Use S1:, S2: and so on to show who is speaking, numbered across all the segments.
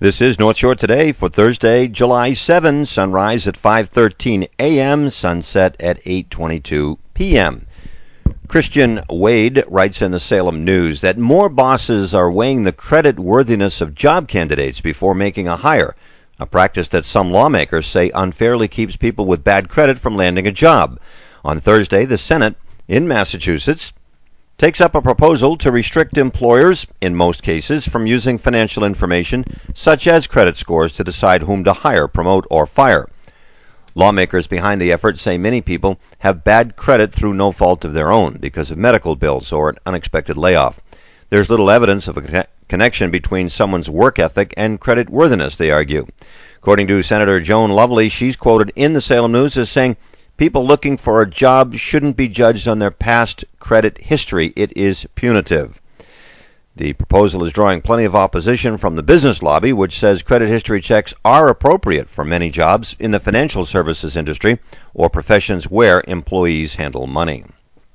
S1: This is North Shore Today for Thursday, July 7, sunrise at 5:13 a.m., sunset at 8:22 p.m. Christian Wade writes in the Salem News that more bosses are weighing the credit worthiness of job candidates before making a hire, a practice that some lawmakers say unfairly keeps people with bad credit from landing a job. On Thursday, the Senate in Massachusetts takes up a proposal to restrict employers, in most cases, from using financial information such as credit scores to decide whom to hire, promote, or fire. Lawmakers behind the effort say many people have bad credit through no fault of their own because of medical bills or an unexpected layoff. There's little evidence of a connection between someone's work ethic and credit worthiness, they argue. According to Senator Joan Lovely, she's quoted in the Salem News as saying, "People looking for a job shouldn't be judged on their past credit history. It is punitive." The proposal is drawing plenty of opposition from the business lobby, which says credit history checks are appropriate for many jobs in the financial services industry or professions where employees handle money.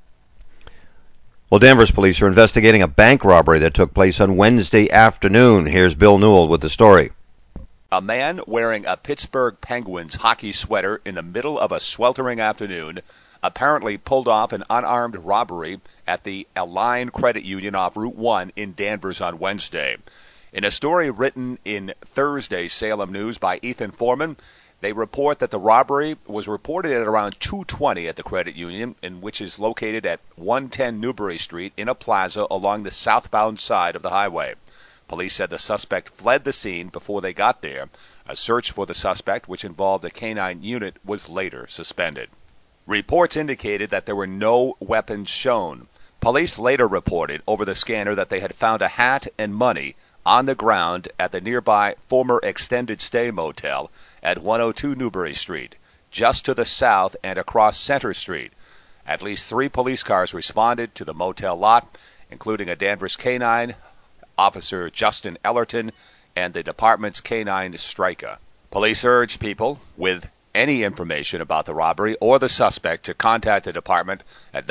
S1: Well, Danvers police are investigating a bank robbery that took place on Wednesday afternoon. Here's Bill Newell with the story.
S2: A man wearing a Pittsburgh Penguins hockey sweater in the middle of a sweltering afternoon apparently pulled off an unarmed robbery at the Align Credit Union off Route 1 in Danvers on Wednesday. In a story written in Thursday's Salem News by Ethan Foreman, they report that the robbery was reported at around 2:20 at the credit union, which is located at 110 Newbury Street in a plaza along the southbound side of the highway. Police said the suspect fled the scene before they got there. A search for the suspect, which involved a canine unit, was later suspended. Reports indicated that there were no weapons shown. Police later reported over the scanner that they had found a hat and money on the ground at the nearby former Extended Stay Motel at 102 Newbury Street, just to the south and across Center Street. At least 3 police cars responded to the motel lot, including a Danvers canine, Officer Justin Ellerton, and the department's canine Stryker. Police urge people with any information about the robbery or the suspect to contact the department at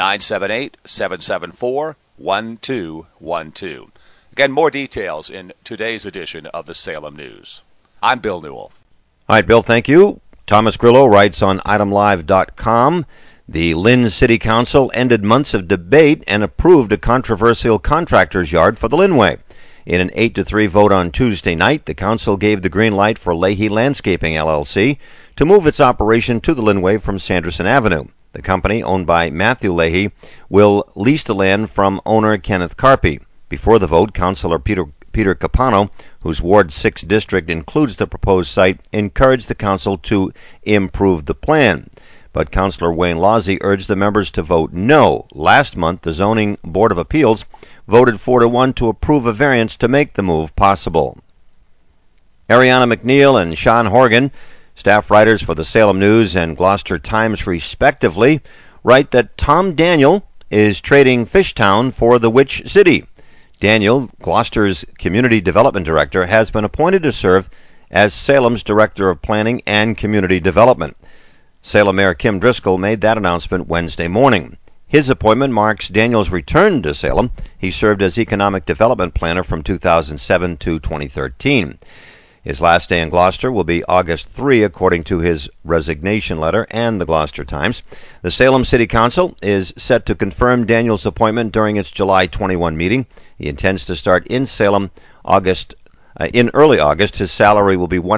S2: 978-774-1212. Again, more details in today's edition of the Salem News. I'm Bill Newell.
S1: All right, Bill, thank you. Thomas Grillo writes on itemlive.com, the Lynn City Council ended months of debate and approved a controversial contractor's yard for the Lynnway. In an 8-3 vote on Tuesday night, the council gave the green light for Leahy Landscaping, LLC, to move its operation to the Lynnway from Sanderson Avenue. The company, owned by Matthew Leahy, will lease the land from owner Kenneth Carpy. Before the vote, Councilor Peter Capano, whose Ward 6 district includes the proposed site, encouraged the council to improve the plan. But Councilor Wayne Lawsey urged the members to vote no. Last month, the Zoning Board of Appeals voted 4-1 to approve a variance to make the move possible. Ariana McNeil and Sean Horgan, staff writers for the Salem News and Gloucester Times respectively, write that Tom Daniel is trading Fishtown for the Witch City. Daniel, Gloucester's Community Development Director, has been appointed to serve as Salem's Director of Planning and Community Development. Salem Mayor Kim Driscoll made that announcement Wednesday morning. His appointment marks Daniel's return to Salem. He served as Economic Development Planner from 2007 to 2013. His last day in Gloucester will be August 3, according to his resignation letter and the Gloucester Times. The Salem City Council is set to confirm Daniel's appointment during its July 21 meeting. He intends to start in Salem in early August. His salary will be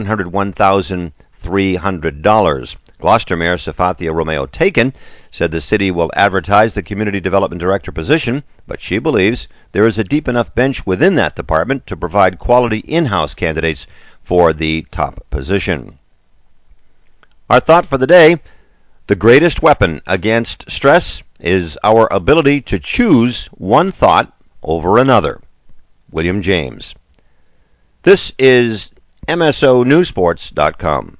S1: $101,300. Gloucester Mayor Safathia Romeo Taken said the city will advertise the Community Development Director position, but she believes there is a deep enough bench within that department to provide quality in-house candidates for the top position. Our thought for the day: the greatest weapon against stress is our ability to choose one thought over another. William James. This is MSONewsports.com.